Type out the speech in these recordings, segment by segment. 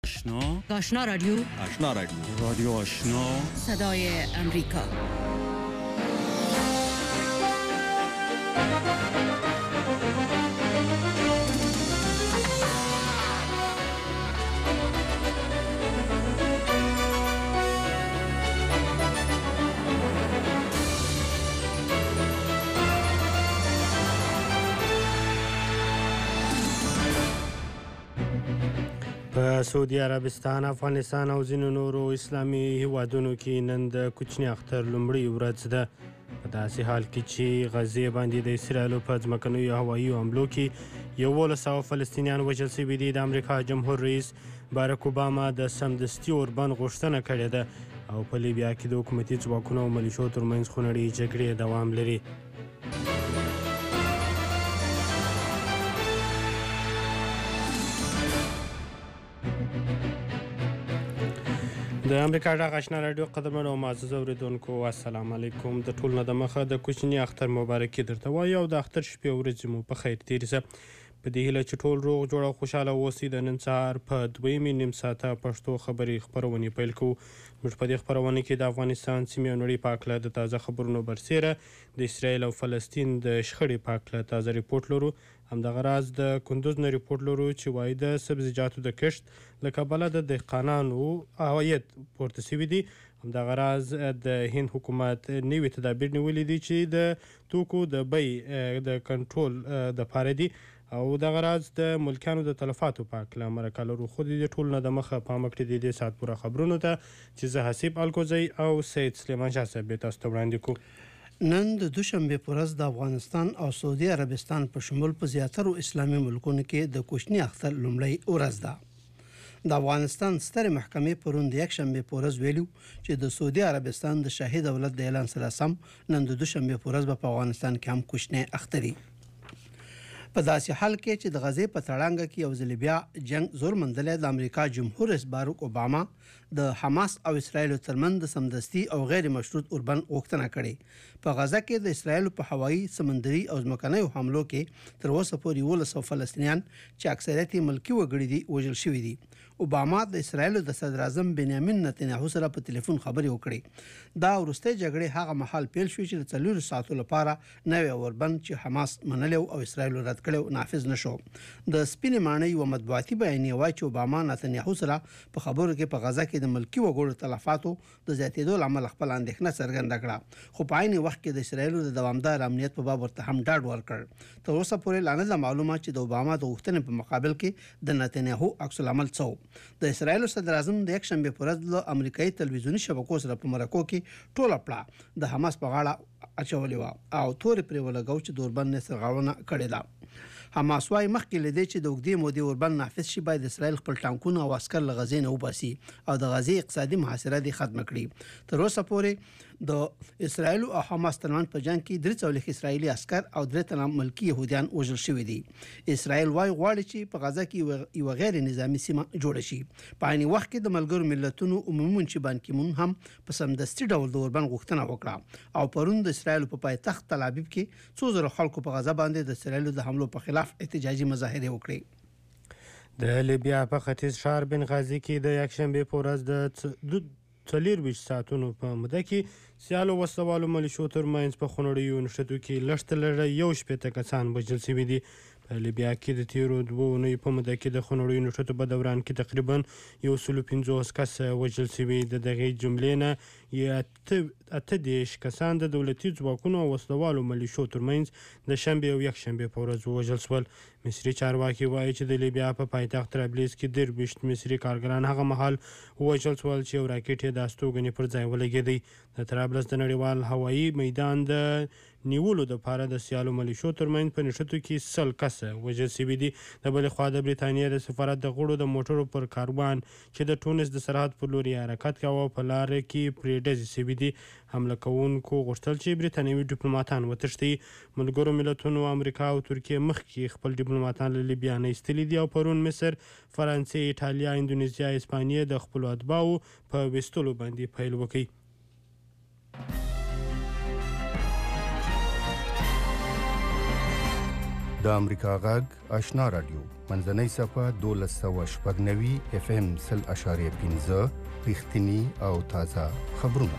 آشنا رادیو آشنا صدای امریکا. په سعودي عربستان، افغانستان او ځینو نورو اسلامي هیوادونو کې نن د کوچني اختر لومړۍ ورځ ده، په داسې حال کې چې غزې باندې د اسرائیلو په ځمکنیو هوایي حملو کې 1100 فلسطینیان وژل شوي دي. د امریکا جمهور رئیس باراک اوباما د سمدستي اوربند غوښتنه کړې ده او په لیبیا کې د حکومتي ځواکونو او ملیشو ترمنځ خونړۍ جګړې دوام لري. د امریکا غږ آشنا رادیو قدرمنو او معزز اوریدونکو، السلام علیکم. د ټول نه د مخه د کوچني اختر مبارکي درته وایو او د اختر شپې ورځې مو په خیر تېرې شه. په دې هیله چې ټول روغ جوړ او خوشحاله اوسئ. د نن سهار په دویمې نیم ساعته پښتو خبرې خپرونې پیل کوو. موږ په دې خپرونه کې د افغانستان سیمې او نړۍ په هکله د تازه خبرونو برسیره د اسرائیل او فلسطین د شخړې په هکله تازه ریپورټ لرو. همدغه راز د کندوز نه ریپورټ لرو چې وایي د سبزیجاتو د کښت له کبله د دهقانانو عواید پورته شوي دي. همدغه راز د هند حکومت نوي تدابیر نیولي دي چې د توکو د بیې د کنټرول دپاره دي او دغه راز د ملکیانو د تلفاتو په هکله مرکه لرو. خو د دې ټول نه د مخه پام کړئ د دې ساعت پوره خبرونو ته چې زه حسیب الکوزی او سید سلیمان شاه صاحب تاسو ته وړاندې کوو. نن د دوشنبه په ورځ د افغانستان او سعودي عربستان په شمول په زیاترو اسلامي ملکونو کې د کوچني اختر لومړۍ ورځ ده. د افغانستان سترې محکمې پرون د یکشنبه په ورځ ویلو چې د سعودي عربستان د شاهي دولت د اعلان سره سم نن د دوشنبه په ورځ په افغانستان کې هم کوچنی اختري. په داسې حال کې چې د غزې په تړانګه کې یو ځل بیا جنگ زور مندلی، د امریکا جمهور رئیس باراک اوباما د حماس او اسرائیل ترمنځ د سمدستي او غیر مشروط اوربند غوښتنه کړې. په غزه کې د اسرائیل په هوایي، سمندري او ځمکنیو حملو کې تر اوسه پورې 1100 فلسطینیان چې اکثریت یې ملکي وګړي دي وژل شوي دي. اوباما د اسرائیل د صدر اعظم بنیامین نتنیاهو سره په ټلیفون خبرې وکړې. دا وروستۍ جګړې هغه مهال پیل شوې چې د 4 ساعتو لپاره نوی اوربند چې حماس منلی او اسرائیل رد کړو نافذ نشو. د سپینې ماڼۍ یوه مطبوعاتي بیانیه وایي چې اوباما نتنیاهو سره په خبرو کې په غزه کې د ملکي وګړو تلفاتو د زیاتېدو له امله خپل اندېښنه څرګنده کړه، خو په عین وخت کې د اسرائیلو د دوامدار امنیت په باب ورته هم ډاډ ورکړ. تر اوسه پورې لا نه ده معلومه چې د اوباما د غوښتنې په مقابل کې د نتنیاهو عکس العمل څه و. د اسرائیلو صدر اعظم د یکشنبې په ورځ له امریکایي تلویزیوني شبکو سره په مرکو کې ټوله پړه د حماس په غاړه اچولې وه او تورې پرې ولګو چې د اوربند نه سرغړونه کړې ده. حماس وايي مخکې له دې چې د اوږدې مودې اوربند نافذ شي باید اسرائیل خپل ټانکونه او عسکر له غزې نه وباسي او د غزې اقتصادي محاصره دې ختمه کړي. تر اوسه پورې د اسرائیل او حماس ترمنځ په جنګ کې 43 اسرائیلي عسکر او 3 تنه ملکي يهوديان وژل شوي دي. اسرائیل وايي غواړي چې په غزه کې یو غیر نظامی سیمه جوړه شي. په عین وخت کې د ملګرو ملتونو عمومي منشي بان کی مون هم په سمدستي ډول د اوربند غوښتنه وکړه او پرون د اسرائیل په پایتخت تل ابیب کې 200 خلکو په غزه باندې د اسرائیل د حملو په خلاف احتجاجي مظاهره وکړي. د لیبیا په ختیځ ښار بنغازي کې د یکشنبې په ورځ د 24 ساعتونو په موده کې سیالو وسلوالو ملیشو ترمنځ په خونړیو نښتو کې لږ تر لږه 1 کسان وژل شوي دي. په لیبیا کې د تیرو 2 اونیو په موده کې د خونړیو نښتو په دوران کې تقریبا 150 کس وژل شوي. د دغې جملې نه 18 کسان د دولتي ځواکونو او وسلوالو ملیشو ترمنځ د شنبې او یکشنبې په ورځ ووژل شول. مصري چارواکي وایي چې د لیبیا په پایتخت طرابلس کې 23 مصري کارګران هغه مهال ووژل شول چې یو راکټ یې د استوګنې پر ځای ولګېدی. د طرابلس د نړیوال هوایي میدان د نیولو دپاره د سیالو ملیشو ترمنځ په نښتو کې 100 کسه وژل شوي دي. د بلې خوا د بریتانیا د سفارت د غړو د موټرو پر کاروان چې د ټونس د سرحد پر لور یې حرکت کاوه په لاره کې پرې ډزې شوي دي. حمله کوونکو غوښتل چې بریتانوي ډیپلوماتان وتښتي. ملګرو ملتونو امریکا او ترکیه مخکې خپل ډیپلوماتان له لیبیا نه ایستلي دي او پرون مصر، فرانسې، ایټالیا، اندونیزیا، اسپانیې د خپلو اتباعو په ویستلو باندې پیل وکړي. د امریکا غږ آشنا رادیو منځنۍ صفه 1290 FM 0.5 رښتینی او تازه خبرونه.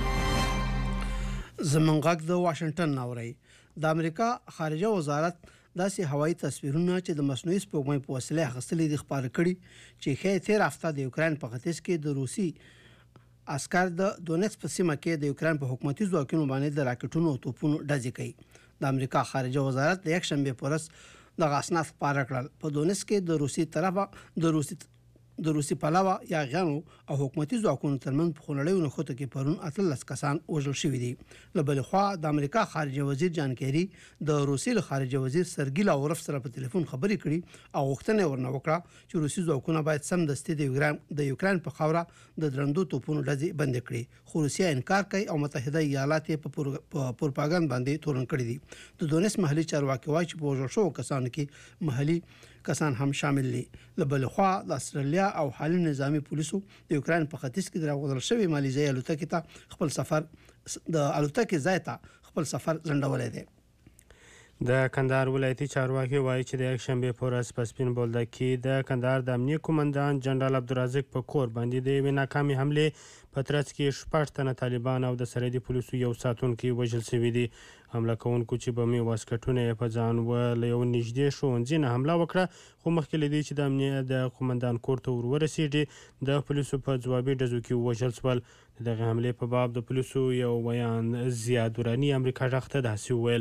زمونږ غږ د واشنگټن ناوړی د امریکا خارجه وزارت داسې هوایي تصویرونه چې د مصنوعي سپوږمۍ په وسیله اخیستلي دي خپاره کړي چې ښایي تیر هفته د یوکرين په ختیځ کې د روسي عسکر د دونیتس په سیمه کې د یوکرين په حکومتي ځواکونو باندې د راکټونو او توپونو ډزې کوي. د امریکا خارجه وزارت د یکشنبه په ورځ د اسناد خپاره کړل. په دونیتس کې د روسي طرفه د روسي پلاوا یا غانو او حکومتي ځواکونو ترمن په خلړیو نخوته کې پرون 13 کسان وژل شوي دي. لبل خو د امریکا خارجه وزیر جان کیری د روسي خارجه وزیر سرګی لاورف سره په ټلیفون خبرې کړي او غوښتنه ورنه وکړه چې روسي ځواکونه باید سم دستي د یوکرين په خاوره د درندو توپونو ډزې بند کړي. خو روسیا انکار کوي او متحده ایالات په پروپاګاندا باندې تورن کړي دي. د دونیس محلي چارواکي وايي چې په وژل شو کسانو کې محلي کسان هم شامل دي. لبل خو د استرالیا او حالي نظامی پولیسو د یوکرين په ختیځ کې دراغول شوی مالیزیا الوتکې ته خپل سفر د الوتکې ځای ته خپل سفر ځنډولې دی. د کندهار ولایتي چارواکي وایي چې د یکشنبه په ورځ په سپین بولدک کې د کندهار د امنیه قومندان جنرال عبدالرزاق په کور باندې د یوې ناکامې حملې په ترڅ کې 6 تنه طالبان او د سرحدي پولیسو یو ساتونکي وژل شوي دي. حمله کوونکو چې بمي واسکټونه په ځان له یو نږدې ښوونځي نه حمله وکړه، خو مخکې له دې چې د امنیه د قومندان کور ته ورسیږي د پولیسو په ځوابي ډزو کې وژل شول. دغه حملې په باب د پولیسو یو بیان زیاد ورانی امریکا غږ ته داسې وویل: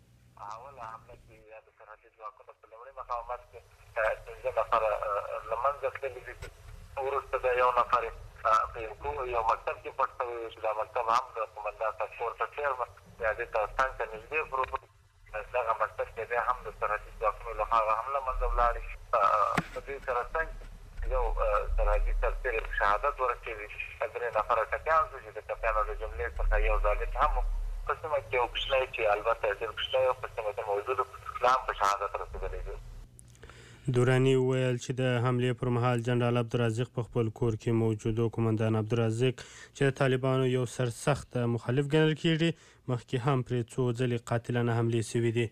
مقاومت کې 15 نفر لمنځه تللي دي. وروسته د یو نفر په یو مکتب کې پټ شوی چې دا مکتب هم د قومندان تکفور ته چیرمن یا د تاستان ته نږدې پروت دغه مکتب کې بیا هم د سرحدي ځواکونو لخوا هم له منځه ولاړې. په دې سره څنګ یو سرحدي سرتېری شهادت ورکوي. 3 نفره ټپیان شو چې د ټپیانو د جملې څخه یو ظالم هم په سیمه کې یو کوچنی چې البته ډېر کوچنی په سیمه کې موجود هم په شهادت رسېدلی دی. دورانی ویل چې د حملې پر مهال جنرال عبدالرزاق په خپل کور کې موجود او قومندان عبدالرزاق چې د طالبانو یو سرسخت مخالف ګڼل کېږي مخکې هم پرې څو ځلې قاتلانه حملې شوي دي.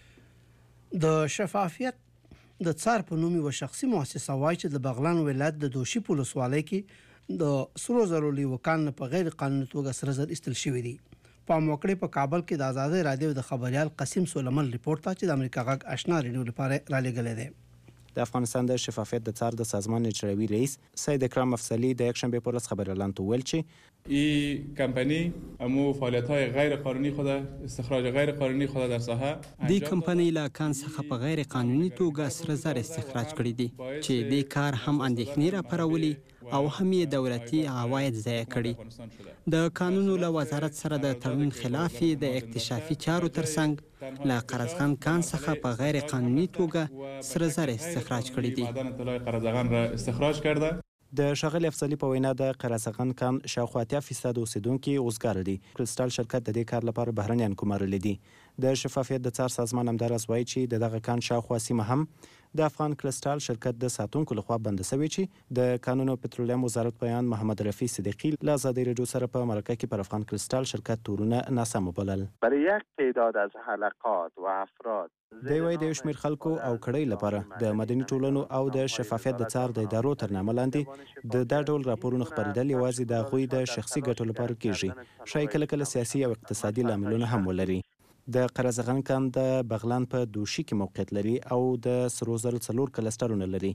د شفافیت د څار په نوم یو شخصي مؤسسه وایي چې د بغلان ولایت د دوشي پولیسوالۍ کې د سرو زرو لیوکان په غیر قانوني توګه سره زر ایستل شوي دي. په موکړې په کابل کې د آزادۍ رادیو د خبريال قاسم سولمن ریپورت ته چې د امریکا غږ آشنا ریډیو لپاره را لېږلی دی. د افغانستان د شفافیت د څار د سازمان اجرایي رئیس سید اکرام افضلی د یکشنبه پر ورځ خبریالانو ته ویل چې این کمپانی امو فعالیت‌های غیر قانونی خود استخراج غیر قانونی خود در ساحه د کمپنۍ له کان څخه په غیر قانوني توګه سره زر استخراج کړي دي چې د کار هم اندېښنې راپارولي او هم یې دولتي عواید ضایع کړي. د قانونو له وزارت سره د تړون خلاف د اکتشافي چارو ترڅنګ له قرضغن کان څخه په غیر قانوني توګه سره زر استخراج کړي دي. قرضغن را استخراج کرده. د ښاغلي افضلي په وینا د قرضغن کان شاوخوا 80% اوسیدونکي اوزګار دي. کریسټال شرکت د دې کار لپاره بهرنیان ګمارلي دي. د شفافیت د څار سازمان همداراز وایي چې دغه کان شاوخوا سیمه هم د افغان کریسټال شرکت د ساتونکو لخوا بنده شوې چې د کانونو پټرولیم وزارت بیان محمد رفیع صدیقی له آزادۍ رادیو سره په مرکه کې پر افغان کریسټال شرکت تورونه ناسم وبلل. برای یک تعداد از حلقات و افراد دی وایي د یو شمېر خلکو او کړۍ لپاره د مدني ټولنو او د شفافیت د څار د ادارو تر نامه لاندې د دا ډول راپورونو خپرېدل یوازې د هغوی د شخصي ګټو لپاره کېږي. ښایي کله کله سیاسي او اقتصادي لاملونه هم ولري. د قرضغن کان د بغلان په دوشي کې موقعیت لري او د سرو زرو 4 کلسټرونه لري.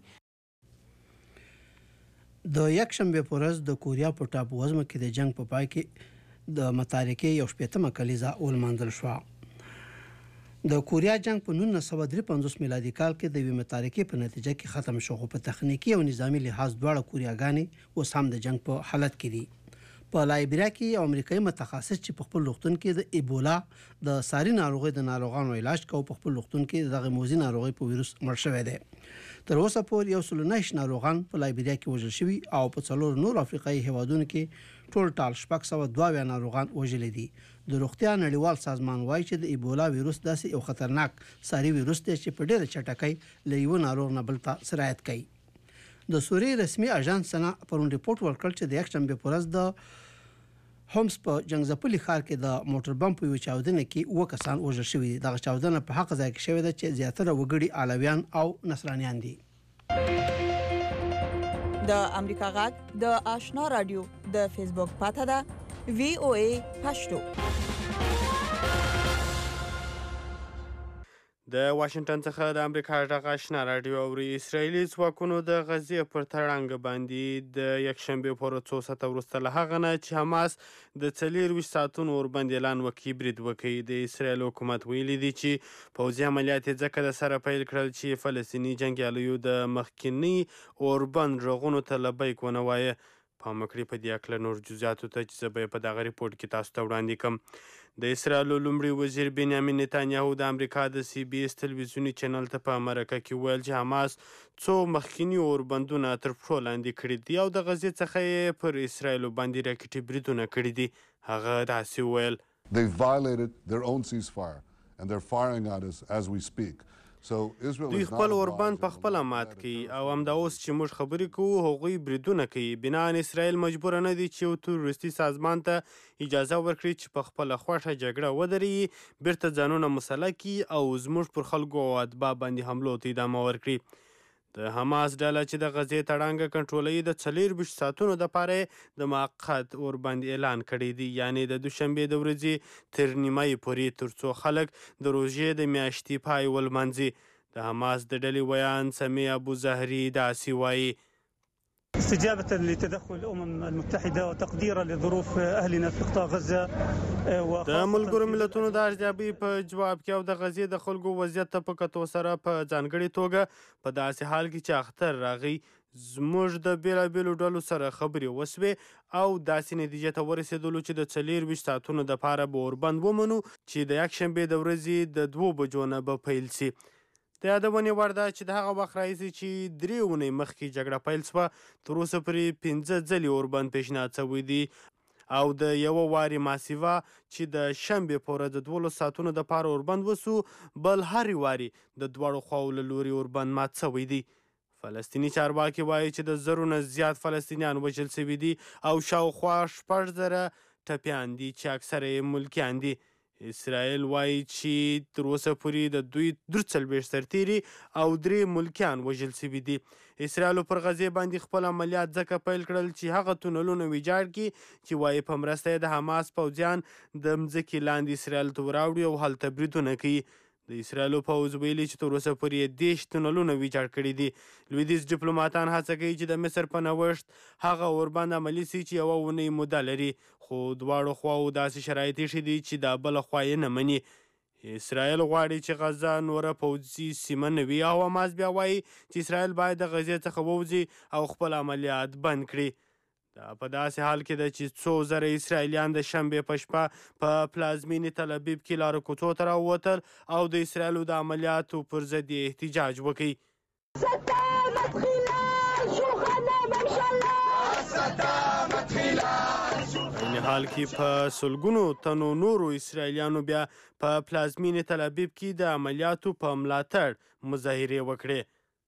د یکشنبه په ورځ د کوریا په ټاپو وزمه کې د جنگ په پای کې د متارکې یو شپېتمه کلیزه ولمانځل شوه. د کوریا جنگ په 1953 میلادي کال کې د وی متارکې په نتیجه کې ختم شو، خو په تخنیکی او نظامی لحاظ دواړه کوریاګانې اوس هم د جنگ په حالت کې دي. په لایبریا کې یو امریکایي متخصص چې په خپل روغتون کې د ایبولا د ساري ناروغۍ د ناروغانو علاج کوي په خپل روغتون کې دغه موزي ناروغۍ په ویروس مړ شوی دی. تر اوسه پورې 109 ناروغان په لایبریا کې وژل شوي او په 4 نور افریقایي هیوادونو کې ټول ټال 602 ناروغان وژل دي. د روغتیا نړیوال سازمان وایي چې د ایبولا ویروس داسې یو خطرناک ساري ویروس دی چې په ډېره چټکۍ له یو ناروغ نه بل ته سرایت کوي. د سوریې رسمي اژانس سنا پرون ریپورت ورکړ چې د یکشنبه په ورځ د هومس په جنگزپلي ښار کې د موټر بم په یو چاودنه کې 2 کسان وژل شوي دي. دغه چاودنه په حق ځای کې شوې ده چې زیاتره وګړي علویان او نصرانیان دي. د امریکا غږ د آشنا رادیو د فیسبوک پاته ده VOA پښتو. د واشنگټن څخه د امریکا غږ آشنا رادیو اوري. اسرایلی ځواکونو د غزې پر تړنګ باندې د یکشنبه پر 2 ساعته وروسته له هغه نه چې حماس د 24 ساعتونو اوربند اعلان وکړي برید وکړي. د اسرایل حکومت ویلي دی چې پوځي عملیات یې ځکه د سره پیل کړل چې فلسطیني جنګیالیو د مخکینی اوربند رغونو ته لبیک ونه وایه. پام وکړئ په دې اړه نور جزئیاتو ته چې زه به په دغه ریپورت کې تاسو ته وړاندې کوم. د اسرایل لومړي وزیر بنیامین نتانیاهو د امریکا د CBS تلویزیوني چینل ته په مرکه کې ویل چې حماس څو مخکینی اوربندونه تر پښو لاندې کړي دي او د غزې څخه یې پر اسرایل باندې راکټي بریدونه کړي دي. هغه داسې ویل They violated their own ceasefire and they're firing at us as we speak. دوی خپل اوربند په خپل مات کوي او همدا اوس چې موږ خبرې کوو هغوی بریدونه کوي. بنان اسرائیل مجبور نه دي چې یو تروریستي سازمان ته اجازه ورکړي چې په خپل خوښه جګړه ودرېږي، بیرته ځانونه مسلح کړي او زموږ پر خلکو او اتباع باندې حملو ته ادامه ورکړي. د حماس ډله چې د غزې تړانګه کنټرولوي د 24 ساعتونو دپاره د موقت اوربند اعلان کړی دی، یعنی د دوشنبې د ورځې تر نیمایي پورې، تر څو خلک د روژې د میاشتې پای ولمانځي. د حماس د ډلې ویان سمیع ابو زهري داسې وایي استجابة لتدخل الأمم المتحدة وتقديرا لظروف أهلنا في قطاع غزة. د ملګرو ملتونو د ارزیابۍ په جواب کې او د غزې د خلکو وضعیت ته په کتو سره په ځانګړې توګه په داسې حال کې چې اختر راغی زموږ د بیلابیلو ډلو سره خبرې وسوې او داسې نتیجې ته ورسېدلو چې د 24 ساعتونو دپاره به اوربند ومنو چې د یکشنبې د ورځې د 2 بجو نه به پیل سي. د یادونې وړ ده چې د هغه وخت راهیسې چې 3 اونۍ مخکې جګړه پیل شوه تر اوسه پورې 15 ځلې اوربند پیشنهاد شوی دی او د یوه وارې ماسیوه چې د شنبې په ورځ د 12 ساعتونو دپاره اوربند وسو بل هرې وارې د دواړو خواو له لوري اوربند مات شوی دی. فلسطیني چارواکي وایي چې د 100 نه زیات فلسطینیان وژل شوي دي او شاوخوا 6,000 ټپیان دي چې اکثره یې ملکیان دي. اسرائیل وایي چې تر اوسه پورې د دوی 43 سرتیري او 3 ملکیان وژل شوي دي. اسرائیل پر غزې باندې خپل عملیات ځکه پیل کړل چې هغه تونلونه ویجاړ کړي چې وایي په مرسته یې د حماس پوځیان د مځکې لاندې اسرائیل ته وراوړي او هلته بریدونه کوي. د اسرائیلو پوځ ویلي چې تر اوسه پورې یې 10 تونلونه ویجاړ کړي دي. لویدیځ ډیپلوماتان هڅه کوي چې د مصر په نوښت هغه اوربند عملي سي چې یوه اونۍ موده لري، خو دواړو خواو داسې شرایط ایښي دي چې دا بله خوا یې نه مني. اسرائیل غواړي چې غزه نوره پوځي سیمه نه وي او حماس بیا وایي چې اسرائیل باید د غزې څخه ووځي او خپل عملیات بند کړي. دا په داسې حال کې ده چې څو زره اسرائیلیان د شنبې په شپه په پلازمینې تل ابیب کې لارو کوڅو ته راووتل او د اسرائیلو د عملیاتو پر ضد یې احتجاج وکړي. په حال کې په سلګونو تنو نورو اسرائیلیانو بیا په پلازمینې تل ابیب کې د عملیاتو په ملاتړ مظاهرې وکړې.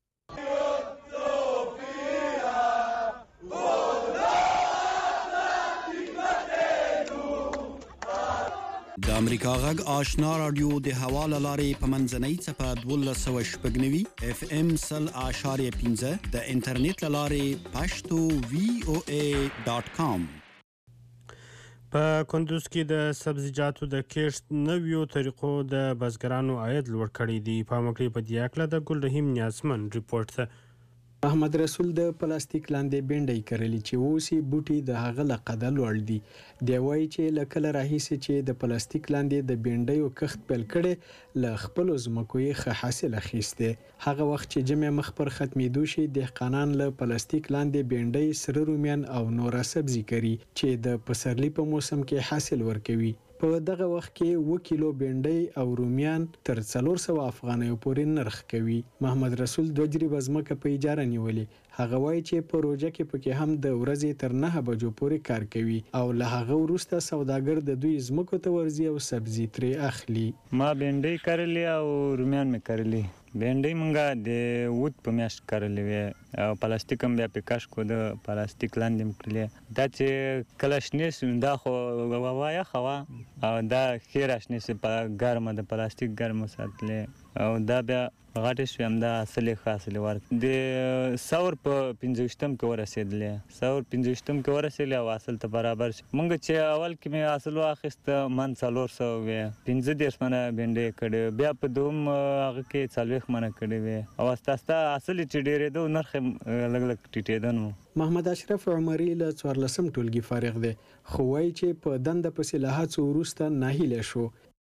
د امریکا غږ آشنا رادیو د حواله لارې په منځنۍ څپه 1290 FM 100.15 د انټرنیټ لارې پښتو VOA.com. په کندوز کې د سبزیجاتو د کښت نویو طریقو د بزګرانو عاید لوړ کړی دی. پام وکړئ په دې اړه د ګل رحیم نیازمن ریپورت ته. محمد رسول د پلاستیک لاندې بینډۍ کرلي چې اوسې بوټي د هغه له قده لوړ دي. دی وایي چې له کله راهیسې چې د پلاستیک لاندې د بینډیو کښت پیل کړی له خپلو ځمکو یې ښه حاصل اخیستی. هغه وخت چې جمع مخ پر ختمېدو شي دهقانان له پلاستیک لاندې بینډۍ، سره رومیان او نوره سبزي کري چې د پسرلي په موسم کې حاصل ورکوي. په دغه وخت کې 1 کیلو بینډۍ او رومیان تر 400 افغانیو پورې نرخ کوي. محمد رسول 2 جریبه ځمکه په اجاره نیولې. هغه وایي چې په روژه کې پکې هم د ورځې تر 9 بجو پورې کار کوي او له هغه وروسته سوداګر د دوی ځمکو ته ورځي او سبزي ترې اخلي. ما بینډۍ کرلې او رومیان مې کرلې. بینډۍ مونږه د وود په میاشت کرلې وې او پلاستیک هم بیا پې کش کو د پلاستیک لاندې م کړلې دا چې کله شنې سو دا خو ووایه خوا او دا ښې راشنې سو په ګرمه د پلاستیک ګرمه ساتلې او دا بیا غټې شوې همدا حاصلې ښه حاصلې ورکړې د سور په 25 کې ورسېدلې سور 25 کې ورسېدلې او حاصل ته برابر شي مونږ چې اول کې مې حاصل واخیسته من 400 وې 15 منه بینډۍ کړې بیا په دوم هغه کې 40 منه کړې وې او استه حاصل چې ډېرېده نرخ لږ لږ ټیټېده نو محمد اشرف عمري له 14 ټولګي فارغ دی خو وایي چې په دنده پسې له هڅو وروسته ناهیلی شو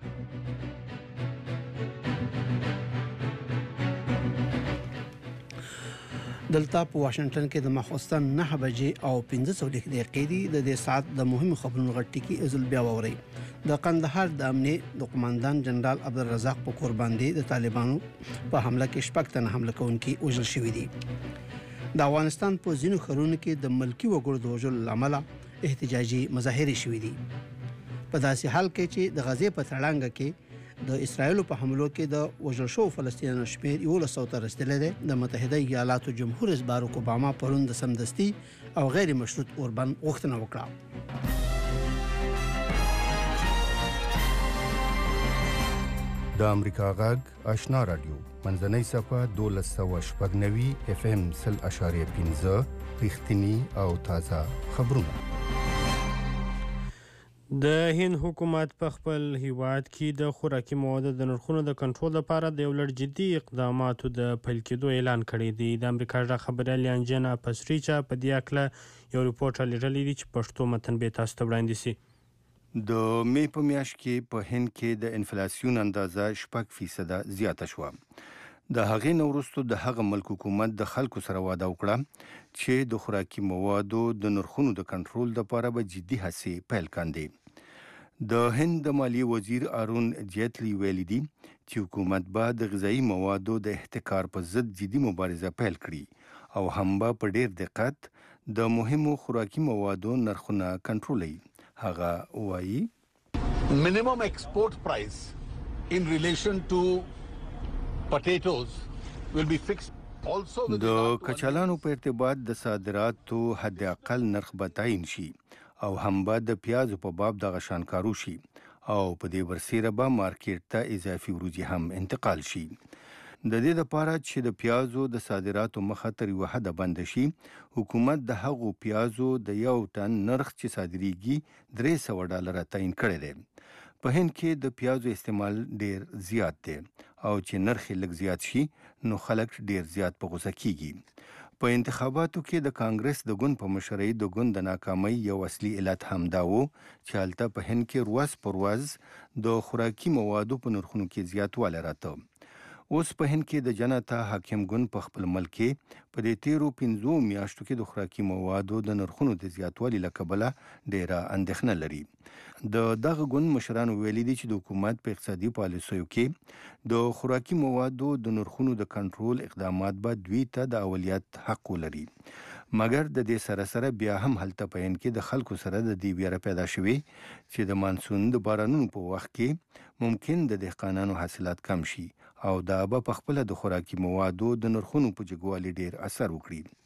دلته په واشنگټن کې د ماخوستن 9 بجې او 15 دقیقې دي د دې ساعت د مهمو خبرونو غټ ټکی ازل بیا ووري د قندهار د امنیه د قوماندان جنرال عبدالرزاق په قربان دي د طالبانو په حمله کې شپږ تنه حمله کوونکي وژل شوي دي د افغانستان په ځینو ښارونو کې د ملکی وګړو د وژلو لامل احتجاجي مظاهرې شوي دي په داسې حال کې چې د غزې په تړانګه کې د اسرایل په حملو کې د وژل شوو فلسطینیانو شمېر 1100 ته رسیدلی دی د متحده ایالاتو جمهور رئیس باراک اوباما پرون د سمدستي او غیر مشروط اوربند غوښتنه وکړه د امریکا غږ آشنا رادیو منځنۍ صفه 1290 اف ام 0.15 رښتینی او تازه خبرونه د هند حکومت په خپل هیواد کې د خوراکي موادو د نرخونو د کنټرول لپاره د یو لړ جدي اقداماتو د پیل کېدو اعلان کړی دی د امریکا ژغ خبریال انجنا پسریچا په دې اړه یو ریپورت رالیږلی دی چې پښتو متن به تاسو ته وړاندې شي د می په میاشت کې په هند کې د انفلیسیون اندازه 6% زیاته شوه د هغې نه وروسته د هغه ملک حکومت د خلکو سره واده وکړه چې د خوراکي موادو د نرخونو د کنټرول لپاره به جدي هڅې پیل کاندي د هند د مالیې وزیر ارون جیتلی ویلي دي چې حکومت به د غذایي موادو د احتکار په ضد جدي مبارزه پیل کړي او هم به په ډیر دقت د مهمو خوراکي موادو نرخونه کنټرولوي هغه وایي minimum export price in relation to potatoes will be fixed also د کچالانو په ارتباط د صادراتو حد اقل نرخ به تعیین شي او هم به د پیازو په باب د غشانکارو شي او په دې ورسیره به مارکیټ ته اضافي وروجي هم انتقال شي د دې لپاره چې د پیازو د صادراتو مخه تر یوه حده بند شي حکومت د هغو پیازو د یو ټن نرخ چې صادریږي $300 تعیین کړی دی په هند کې د پیازو استعمال ډیر زیات دی او چې نرخ لږ زیات شي نو خلک ډیر زیات په غوسه کیږي په انتخاباتو کې د کانګرس د ګوند په مشرۍ د ګوند د ناکامۍ یو اصلي علت هم دا و چې هلته په هند کې ورځ پر ورځ د خوراکي موادو په نرخونو کې زیاتوالی راته اوس په هند کې د جنتا حاکم ګوند په خپل ملک کې په دې تیرو 5 میاشتو کې د خوراکي موادو د نرخونو د زیاتوالي له کبله ډیره اندېښنه لري د دغه ګوند مشرانو ویلي دي چې د حکومت په اقتصادي پالیسیو کې د خوراکي موادو د نرخونو د کنټرول اقدامات به دوی ته د اولیت حق ولري مګر د دې سره سره بیا هم هلته په هند کې د خلکو سره د دې ویره پیدا شوې چې د مانسون د بارانونو په وخت کې ممکن د دهقانانو حاصلات کم شي او دا به په خپل د خوراکي موادو د نرخونو په جګوالي ډیر اثر وکړي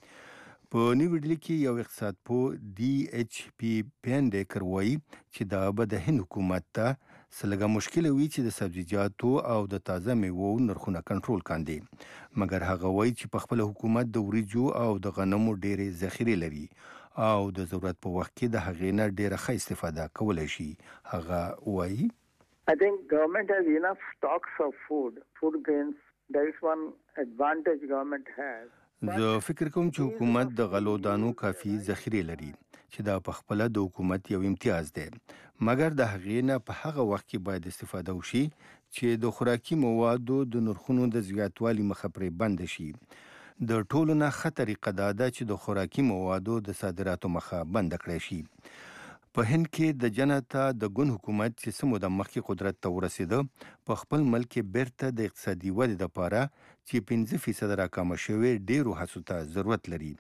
په نیو ډیلی کې یو اقتصاد پوه ډي ایچ پی پینډیکر وایي چې دا به د هند حکومت ته سلګه مشکل وي چې د سبزیجاتو او د تازه میوو نرخونه کنټرول کاندي مګر هغه وایي چې په خپل حکومت د وریجو او د غنمو ډېرې ذخیرې لري او د ضرورت په وخت کې د هغې نه ډېره ښه استفاده کولی شي هغه وایي I think government has enough stocks of food grains. There is one advantage government has. زه فکر کوم چې حکومت د غلو دانو کافي ذخیرې لري چې دا په خپل د حکومت یو امتیاز دی مګر د هغې نه په هغه وخت کې باید استفاده وشي چې د خوراکي موادو د نرخونو د زیاتوالي مخه پرې بند شي د ټولو نه ښه طریقه دا ده چې د خوراکي موادو د صادراتو مخه بند کړی شي په هند کې د جنتا د ګوند حکومت چې څه موده مخکې قدرت ته ورسېده په خپل ملک کې بیرته د اقتصادي ودې لپاره چې 5% راکمه شوې ډېرو هڅو ته ضرورت لري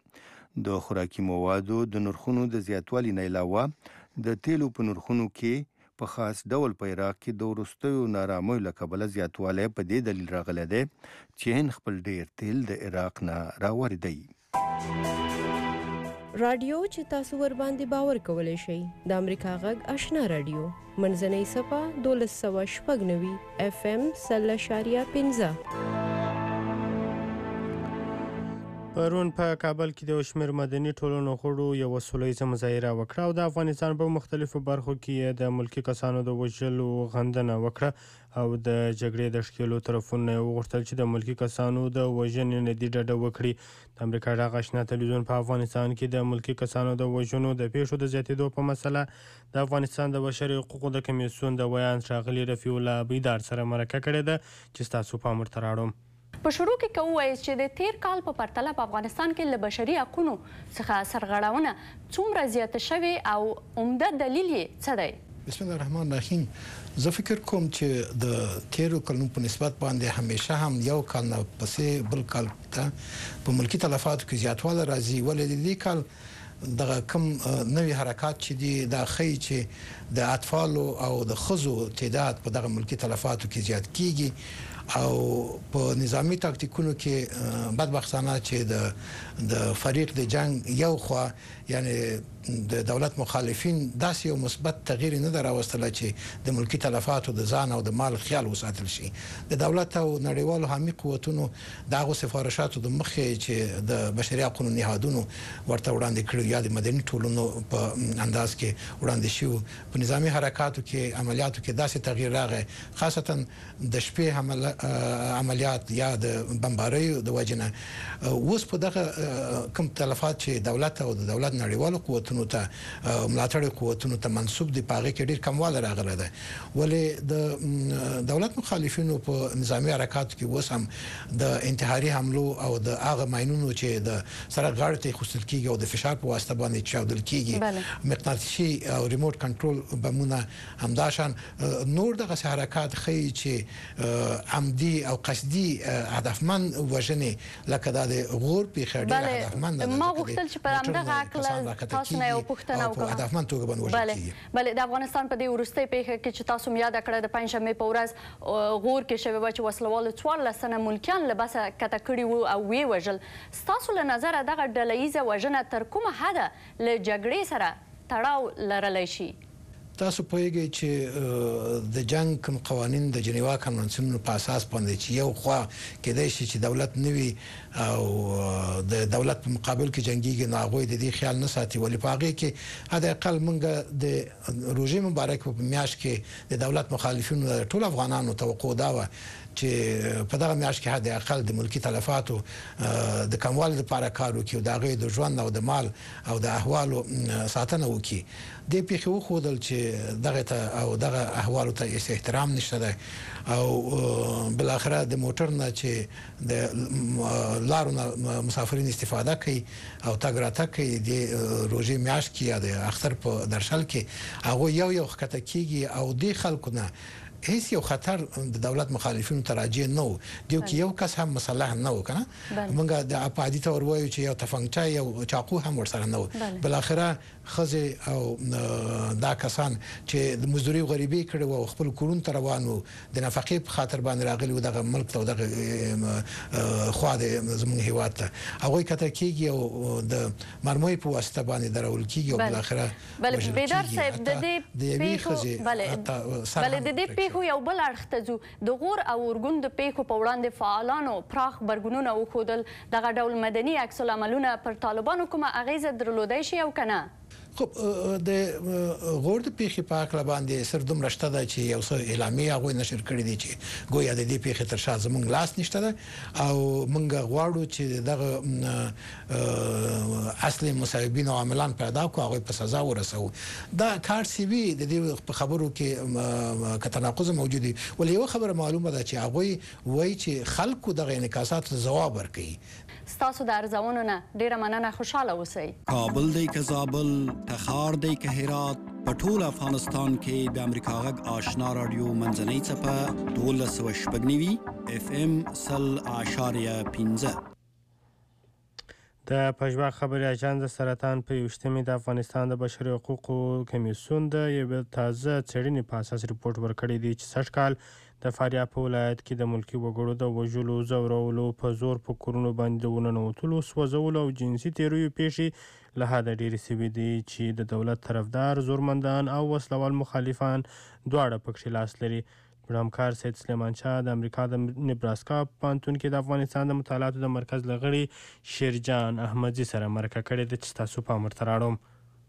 د خوراکي موادو د نرخونو د زیاتوالي نه علاوه د تیلو په نرخونو کې په خاص ډول په عراق کې د وروستیو نارامیو له کبله زیاتوالی په دې دلیل راغلی دی چې هند خپل ډیر تیل د عراق نه راوړي. رادیو چې تاسو ور باندې باور کولای شئ د امریکا غږ آشنا رادیو منځنۍ صفه 1296 FM 0.15. پرون په کابل کې د شمیر مدني ټولنو غړو یو سولهییزه مظاهره وکړه او د افغانستان په مختلفو برخو کې د ملکی کسانو د وژلو غندنه وکړه او د جګړې د ښکېلو طرفونه وغوښتل چې د ملکی کسانو د وژنې نه دې ډډه وکړي. د امریکا غږ آشنا تلویزیون په افغانستان کې د ملکی کسانو د وژنو د پیښو د زیاتېدو په مسله د افغانستان د بشري حقوقو د کمیسیون د ویان ښاغلي رفیع الله بیدار سره مرکه کړې ده چې ستاسو پام ورته راوړم. په شروع کې کوو چې د تیر کال په پرتله په افغانستان کې له بشري حقوقو څخه سرغړونه څومره زیاته شوې او عمده دلیل یې څه دی؟ بسم الله الرحمن الرحیم. زه فکر کوم چې د تیرو کلونو په نسبت باندې همیشه هم یو کال نه پسې بل کال ته په ملکی تلفاتو کې زیاتوالی راځي، ولې د دې کال دغه کم نوي حرکات چې دي دا ښیي چې د اطفالو او د ښځو تعداد په دغه ملکی تلفاتو کې زیات کیږي او په نظامی تاکتیکونو کې بدبختانه چې د فریق د جنگ یو خوا یعنی د دولت مخالفین داسې یو مثبت تغییر نه دراوستله چې د ملکی تلفاتو د ځان او د مال خیال وساتل شي. د دولت او نړیوالو حامي قوتونو دغه سفارشاتو د مخې چې د بشري حقوقو نهادونو ورته وړاندې کړو یا د مدني ټولنو په انداز کې وړاندې شو په نظامی حرکاتو کې عملیاتو کې داسې تغییر راغی، خاصتا د شپې عملیات یا د بمباریو د وجنه اوس په دغه کم تلفات چې دولت او د دولت نړیوالو قوتونو ته ملاتړي قوتونو ته منسوب دي پاغه کې ډیر کمواله راغله ده، ولې د دولت مخالفینو په نظامی حرکاتو کې اوس هم د انتحاري حملو او د هغه ماینونو چې د سره غاړه ته خوستل کیږي او د فشار په واسطه باندې چاودل کیږي مقناطیسي او ریموټ کنټرول بمونه همداشان نور دغه حرکات خي چې عمدي او قصدي هدفمند وژنې لکه د غور په خړډه هدفمند ما غوښتل چې په همدغه عقل تاسو نه یو پوښتنه وکړم. هدفمند توګه باندې وژل کیږي. بله د افغانستان په دې وروستۍ پیښه کې چې تاسو یاد کړه د پنځمې په ورځ غور کې شوی و چې وسلوالو 14 سنه ملکیان له بسه کته کړي وو او وی وژل. ستاسو له نظره دغه ډلهییزه وژنه تر کومه حده له جګړې سره تړاو لرلی شي؟ تاسو پوهیږئ چې د جنگ کوم قوانین د جنیوا کنونسیون په اساس باندې چې یو خوا کېدای شي چې دولت نوي او د دولت په مقابل کې جنگيږي نو هغه د دې خیال نه ساتي، ولې په هغه کې حد اقل مونږ د روزي مبارک په میاشت کې د دولت مخالفینو ټول افغانانو توقع دا و چې په دغه میاشت کې حد اقل د ملکی تلفاتو د کموالي لپاره کار وکړي او دغه د ژوند او د مال او د احوالو ساتنه وکړي. د پیښو خودل چې دغه احوالو ته احترام نشته ده او بل اخره د موټر نه چې د لارو مسافرین استفاده کوي او تګ راتګ کوي د روزي میاشت کې یا د اختر په درشل کې هغه یو خطه کیږي او د خلکو نه هیڅ یو خطر د دولت مخالفینو تراجع نه و دیو کې یو کس هم مسلح نه و کنه موږ د اپادی تور وایو چې یو تفنګچا یو چاقو هم ورسره نه و. بل اخره خزه او دا کسان چې د مزدوري غریبي کړي او خپل کورون ته روانو د نفقې په خاطر باندې راغلي و دغه ملک ته دغه خو د زموږ هیواد ته هغه کته کیږي او د مرموي په واسطه باندې درول کیږي او بل اخره بل بیدار صاحب د دې پیښو خو یو بل اړخ ته ځو د غور او ارګون د پیښو په وړاندې فعالانو پراخ برګونونه وښودل. دغه ډول مدني عکس العملونه پر طالبانو کومه اغیزه درلودای شي او کنه؟ خب د غور د پیښې په اړه باندې سر دومره شته ده چې یو څه اعلامیه هغوی نشر کړي دي چې ګویا د دې پیښې تر شا زموږ لاس نشته ده او موږ غواړو چې دغه اصلي مصاحبین او عاملان پیدا کړو هغوی په سزا ورسوو. دا کار سی وي د دې په خبرو کې تناقض موجود دی، ولې یو خبره معلومه ده چې هغوی وایي چې خلکو دغه انعکاسات ځواب ورکوي. ستاسو د ارزونو نه ډیره مننه، خوشاله اوسئ. کابل دی که زابل، تخار دی که هرات، په ټول افغانستان کې د امریکا غږ آشنا رادیو منځنۍ څپه 1296 FM 0.15. د پژواک خبري اژانس د سرطان په 21مې د افغانستان د بشري حقوقو کمیسیون د یو تازه څېړنې په اساس ریپورت ورکړی دی چې سږ کال د فاریاب په ولایت کې د ملکي وګړو د وژلو، ځورولو، په زور په کورونو باندې د وننوتلو، سوځولو او جنسي تېریو پیښې له حده ډېرې سوي دي چې د دولت طرفدار، زورمندان او وسلوال مخالفان دواړه پکښې لاس لري. همکار سید سلیمان شاه د امریکا د نبراسکا پوهنتون کې د افغانستان د مطالعاتو د مرکز له غړي شیرجان احمدزي سره مرکه کړې ده چې ستاسو پام ورته راوړم.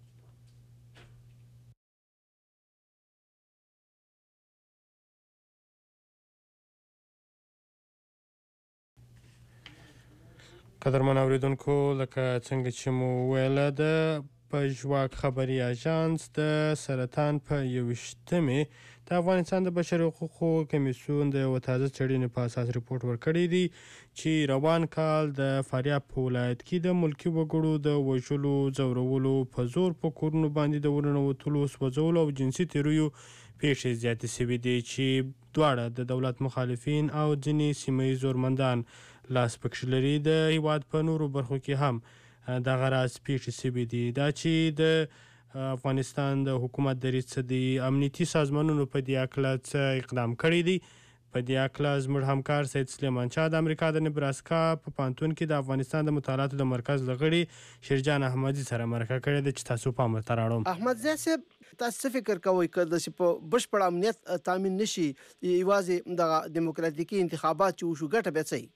قدرمن اوریدونکو، لکه څنګه چې مو ویله د پژواک خبري اژانس د سرطان په 21مې د افغانستان د بشري حقوقو کمیسیون د یوه تازه څېړنې په اساس ریپورټ ورکړی دی چې روان کال د فاریاب په ولایت کې د ملکي وګړو د وژلو، ځورولو، په زور په کورونو باندې د وننوتلو، سوځولو او جنسي تېریو پیښې زیاتې سوي دي چې دواړه د دولت مخالفین او ځینې سیمه ییز زورمندان لاس پکښې لري. د هیواد په نورو برخو کې هم دغه راز پیښې سوي دي. دا چې د افغانستان د حکومت دریځ څه دی، امنیتي سازمانونو په دې هکله څه اقدام کړی دی، په دې هکله زموږ همکار سید سلیمان شاه د امریکا د نبراسکا په پوهنتون کې د افغانستان د مطالعاتو د مرکز له غړي شیرجان احمدزي سره مرکه کړې ده چې تاسو پام ورته راوړم. احمدزي صاحب، تاسو څه فکر کوئ که داسې په بشپړ امنیت تامین نشي، یوازې دغه دیموکراتیکي انتخابات چې وشو ګټه بیا څه وي؟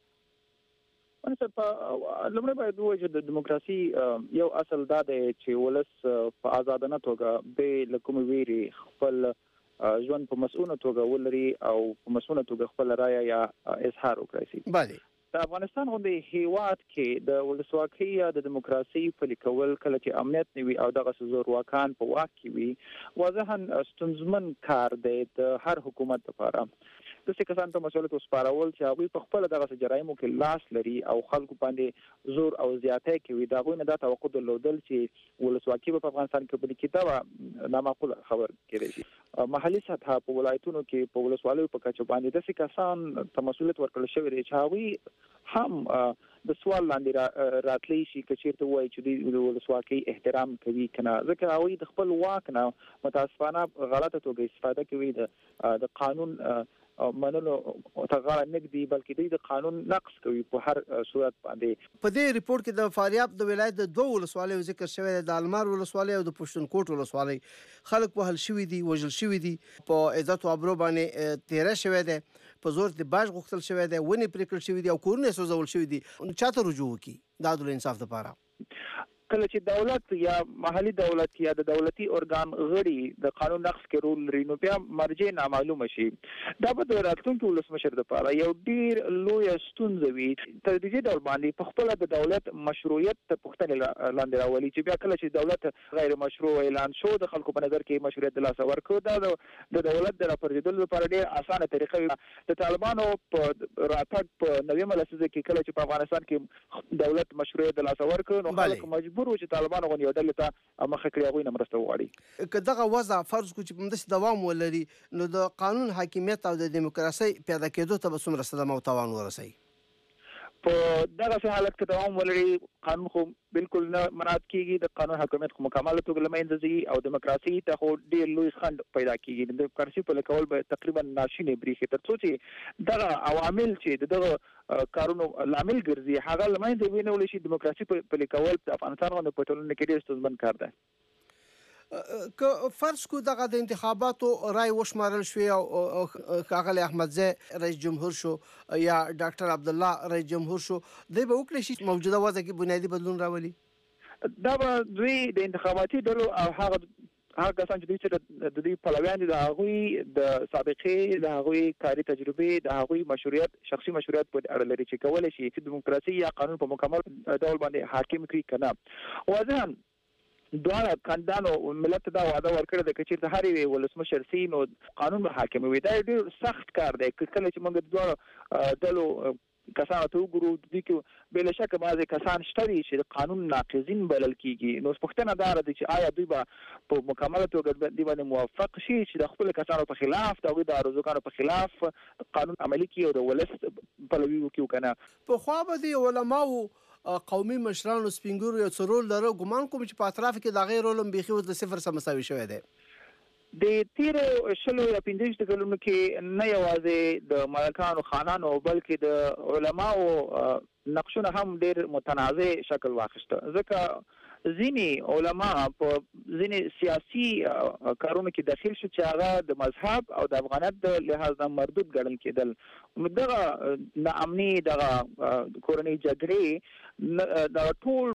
لومړی باید ووایو چې د دیموکراسي یو اصل دا دی چې ولس په آزادانه توګه بې له کومې ویرې خپل ژوند په مسؤونه توګه ولري او په مسؤونه توګه خپل رایه یا اظهار وکړای شي. د افغانستان غوندې هیواد کې د ولسواکۍ یا د دیموکراسي پلي کول کله چې امنیت نه وي او دغسې زورواکان په واک کې وي، واضحا ستونزمن کار دی د هر حکومت لپاره. داسې کسانو ته مسؤلیت وسپارول چې هغوی په خپله دغسې جرایمو کې لاس لري او خلکو باندې زور او زیاتی کوي، د هغوی نه دا توقع درلودل چې ولسواکي به په افغانستان کې پلي کېده به نامعقوله خبر کېدی شي. محلي سطحه په ولایتونو کې په ولسوالیو په کچه باندې داسې کسان ته مسؤلیت ورکړل شوی دی چې هغوی هم د سوال لاندې راتلی شي که چېرته ووایي چې دوی د ولسواکۍ احترام کوي که نه، ځکه هغوی د خپل واک نه متاسفانه غلطه توګه استفاده کوي، د قانون منلو ته غاړه نه ږدي، بلکې دوی د قانون نقض کوي په هر صورت باندې. په دې ریپورټ کې د فاریاب د ولایت د 2 ولسوالیو ذکر شوی دی، د المار ولسوالۍ او د پښتونکوټ ولسوالۍ. خلک وهل شوي دي، وژل شوي دي، په عزت و ابرو باندې تیره شوی دی، په زور د باج غوښتل شوی دی، ونې پرې کړل شوي دي او کورونه یې سوځول شوي دي. چاته رجوع وکړي د عدل انصاف لپاره؟ کله چې دولت یا محلي دولت یا د دولتي ارګان غړي د قانون نقض کې رول لري، نو بیا مرجع نامعلومه شي. دا به د راتلونکي ولسمشر لپاره یو ډیر لویه ستونزه وي. تر دې ډول باندې په خپله د دولت مشروعیت ته پوښتنې لاندې راولي چې بیا کله چې دولت غیر مشروع اعلان شو، د خلکو په نظر کې مشروعیت د لاسه ورکړو، دا د دولت د راپرځېدلو لپاره ډېر اسانه طریقه وي. د طالبانو په راتګ په 90مه لسیزه کې کله چې په افغانستان کې دولت مشروعیت د لاسه ورکړو، نو خلک مجبور و چې طالبانو غوندې یو ډلې ته مخه کړي، هغوی نه مرسته وغواړي. که دغه وضع فرض کړو چې په همداسې دوام ولري، نو د قانون حاکمیت او د دیموکراسۍ پیاده کېدو ته به څومره صدمه او تاوان ورسوي؟ په دغسې حالت کې دوام ولري، قانون خو بالکل نه مراعات کېږي، د قانون حاکمیت خو مکمله توګه له منځه ځي او دیموکراسي ته خو ډېر لوی خنډ پیدا کېږي. د دیموکراسي پلي کول به تقریبا ناشونې برېښي، تر څو چې دغه عوامل چې د دغه کارونو لامل ګرځي هغه له منځه ونیولی شي. دیموکراسي پلي کول د افغانستان غوندې په ټولنه کې ډېر ستونزمن کار دی. که فرض کو دغه د انتخاباتو رای وشمارل شوی او ښاغلی احمدزی رئیس جمهور شو یا ډاکټر عبدالله رئیس جمهور شو، دوی به وکړی شي موجوده وضع کې بنیادي بدلون راولي؟ دا به دوی د انتخاباتي ډلو او هغه کسان چې دوی سره د دوی پلویان دي، د هغوی د سابقې، د هغوی کاري تجربې، د هغوی مشروعیت، شخصي مشروعیت پورې اړه لري چې کولی شي چې دیموکراسي یا قانون په مکمل ډول باندې حاکم کړي که نه. واضحا دواړه کاندانو ملت ته دا وعده ورکړې ده که چېرته هر یوې ولسمشر سي نو قانون به حاکم وي. دا ډېر سخت کار دی. کله چې موږ د دواړو ډلو کسانو ته وګورو، دوی کې بې له شکه بعضې کسان شته دي چې د قانون ناقضین بلل کېږي. نو پوښتنه دا ده چې آیا دوی به په مکمله توګه دې باندې موافق شي چې د خپلو کسانو په خلاف، د هغوی د ارزوګانو په خلاف قانون عملي کړي او د ولس پلوي وکړي که نه؟ پخوا به د علماو قومي مشرانو سپینګورو یو څه رول لري ګمان کوم چې په اطراف کې د غیر رول بيخي د صفر سره مساوي شوی دی د تیر شلو یا 15 کلونو کې نه یوازې د مالکانو خانانو بلکې د علماو نقشونه هم ډیر متنازع شکل واخیسته ځکه ځینی علما په ځینی سیاسي کارونو کې داخل شو چې هغه د مذهب او د افغانیت د لحاظ نه مردود ګڼل کېدل نو دغه ناامني دغه کورنۍ جګړې د ټول